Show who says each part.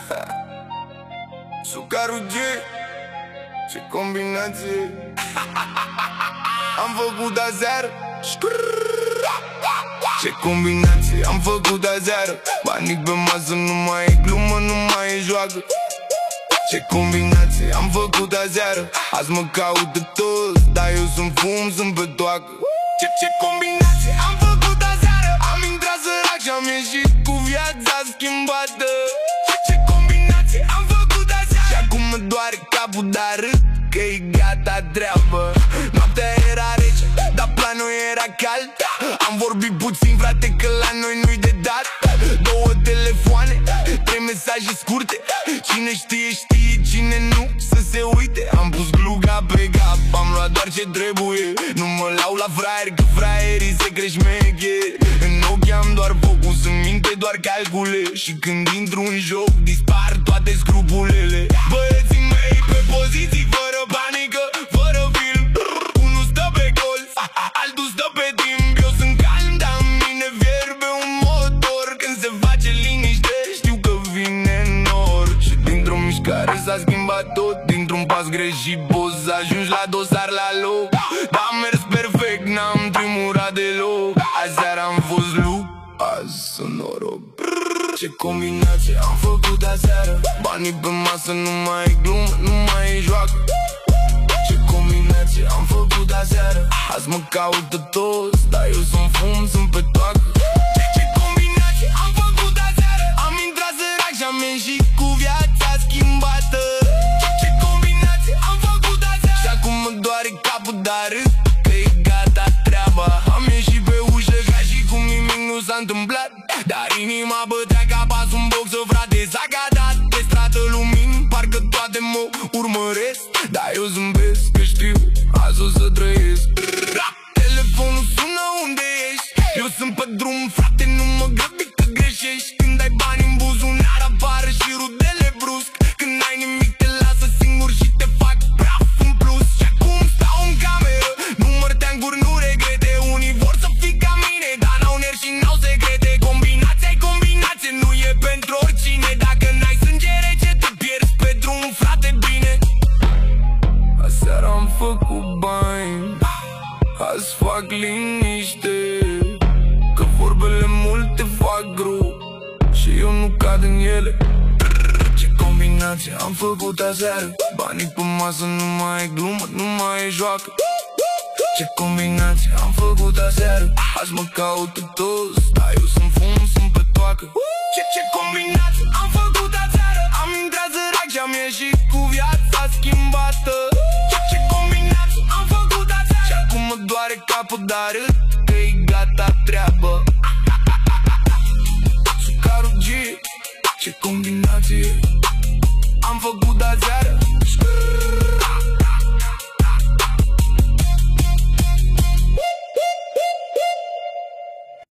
Speaker 1: Sucarul G, ce combinație. Am făcut aseară. Ce combinație am făcut aseară. Banii pe masă, nu mai e glumă, nu mai e joacă. Ce combinație am făcut aseară. Azi mă caută toți, dar eu sunt fum, sunt pe toacă. Ce combinație am făcut aseară. Am intrat sărac și am ieșit cu viața schimbată. Ce combinație am făcut aseară. Și acum mă doare capul, dar râd că e gata treabă. Noaptea era rece, dar planul era cald. Am vorbit puțin, frate, că la noi nu-i de dat. 2 telefoane, 3 mesaje scurte. Cine știe, știe, cine nu, să se uite. Am pus gluga pe cap, am luat doar ce trebuie. Nu mă lau la fraier, că fraierii se crește șmecheri. În ochi am doar focus, în minte doar calcule. Și când intru în joc, dispar toate scrupulele. Băieții mei pe poziții, fără panică, fără film. Unul stă pe colț, altul stă pe timp. Eu sunt calm, dar în mine vierbe un motor. Când se face liniște, știu că vine nor. Și dintr-o mișcare s-a schimbat tot. Dintr-un pas greșit poți să ajungi la dosar la loc. Dar am mers perfect, n-am tremurat deloc. Aseară am fost lup, azi sunt noroc. Ce combinație am făcut aseară. Banii pe masă, nu mai e glumă, nu mai e joacă. Ce combinație am făcut aseară. Azi mă caută toți, dar eu sunt fum, sunt pe toacă. Ce combinație am făcut aseară. Am intrat sărac și am ieșit cu viața schimbată. Ce combinație am făcut aseară. Și acum mă doare capul, dar râd că e gata treaba. Am ieșit pe ușă ca și cum nimic nu s-a întâmplat. Dar inima bătea ca pasul în boxă, frate, s-a gadat. Pe stradă lumini, parcă toate mă urmăresc. Dar eu zâmbesc că știu, azi o să trăiesc. Telefonul sună, unde ești? Eu sunt pe drum, frate, nu mă grăbi că greșești. Când ai bani în buzunar, apară și rudele brusc. Când ai nimic, te lasă singur și te fac praf în plus. Și acum stau în cameră, număr teancuri, nu regrete. Unii vor să fii ca mine, dar n-au nervi și n-au secrete. Combinația-i combinație, nu e pentru oricine. Dacă n-ai sânge rece, te pierzi pe drum, frate, bine. Aseară am făcut bani, azi fac liniște. Că vorbele multe fac greu și eu nu cad în ele. Ce combinație am făcut aseară. Banii pe masă, nu mai e glumă, nu mai e joacă. Ce combinație am făcut aseară. Azi mă caută toți, dar eu sunt fum, sunt pe toacă. Ce combinație am făcut aseară. Am intrat sărac și am ieșit cu viața schimbată. Ce combinație am făcut aseară. Și acum mă doare capul, dar râd